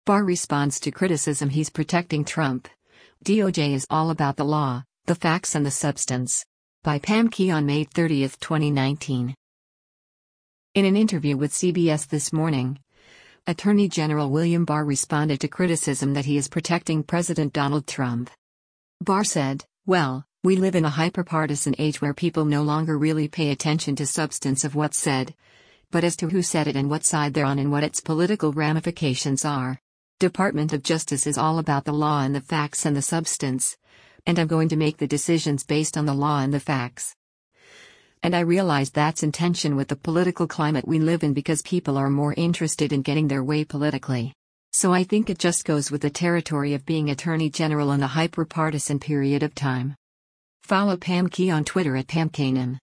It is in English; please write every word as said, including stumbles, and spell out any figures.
Barr responds to criticism he's protecting Trump. D O J is all about the law, the facts and the substance. By Pam Key on May thirtieth, twenty nineteen. In an interview with C B S This Morning, Attorney General William Barr responded to criticism that he is protecting President Donald Trump. Barr said, "Well, we live in a hyper-partisan age where people no longer really pay attention to substance of what's said, but as to who said it and what side they're on and what its political ramifications are. Department of Justice is all about the law and the facts and the substance, and I'm going to make the decisions based on the law and the facts. And I realize that's in tension with the political climate we live in because people are more interested in getting their way politically. So I think it just goes with the territory of being Attorney General in a hyper-partisan period of time." Follow Pam Key on Twitter at Pam Kanan.